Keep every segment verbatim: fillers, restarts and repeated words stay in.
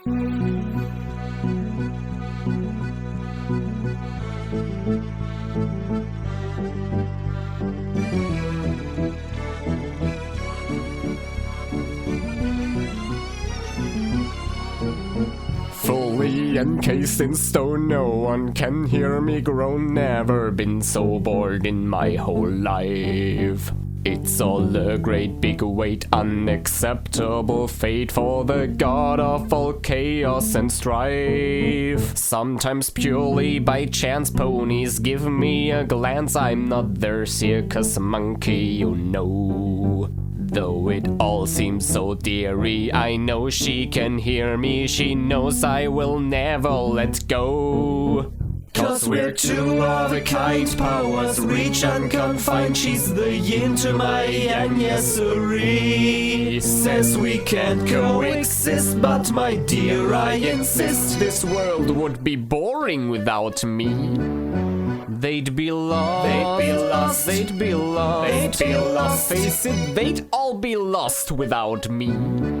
Fully encased in stone, no one can hear me groan. Never been so bored in my whole life. It's all a great big weight, unacceptable fate for the god of all chaos and strife. Sometimes purely by chance ponies give me a glance. I'm not their circus monkey, you know. Though it all seems so deary, I know she can hear me. She knows I will never let go. Cause we're two of a kind, powers reach unconfined. She's the yin to my yang, yes sirree. Says we can't coexist, but my dear I insist. This world would be boring without me. They'd be lost, they'd be lost, they'd be lost, they'd be lost. Face it, they'd all be lost without me.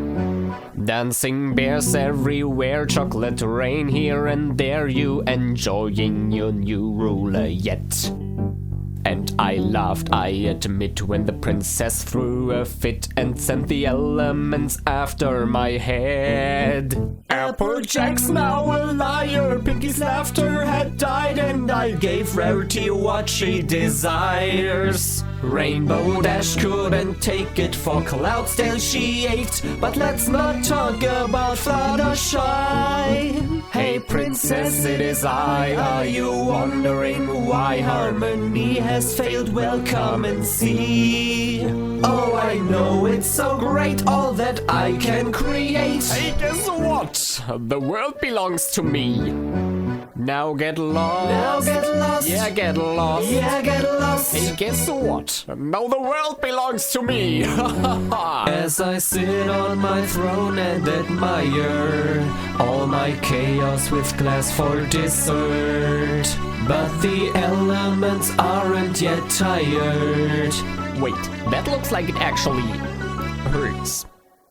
Dancing bears everywhere, chocolate rain here and there. You enjoying your new ruler yet? And I laughed, I admit, when the princess threw a fit and sent the elements after my head. Applejack's now a liar, Pinky's laughter had died, and I gave Rarity what she desires. Rainbow Dash couldn't take it, for Cloudsdale she ached, but let's not talk about Fluttershy. Hey princess, it is I, are you wondering why harmony has failed? Well, come and see. Oh, I know it's so great, all that I can create. Hey, guess what? The world belongs to me. Now get lost. Now get lost. Yeah, get lost. Yeah, get lost. Hey, guess what? Now the world belongs to me. As I sit on my throne and admire all my chaos with glass for dessert. But the elements aren't yet tired. Wait, that looks like it actually hurts.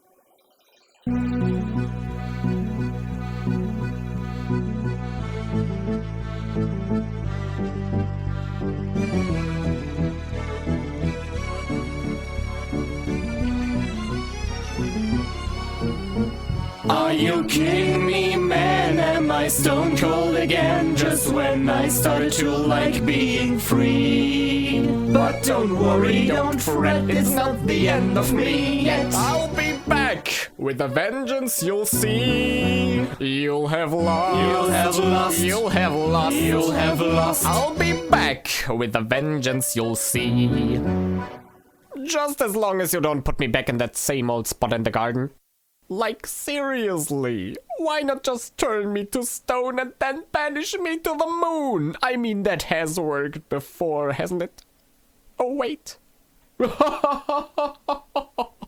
Are you kidding me, man? Am I stone cold again? Just when I started to like being free. But don't worry, don't fret, it's not the end of me yet. I'll be back with a vengeance, you'll see. You'll have lost. You'll have lost. You'll have lost. You'll have lost. I'll be back with a vengeance, you'll see. Just as long as you don't put me back in that same old spot in the garden. Like, seriously, why not just turn me to stone and then banish me to the moon? I mean, that has worked before, hasn't it? Oh, wait.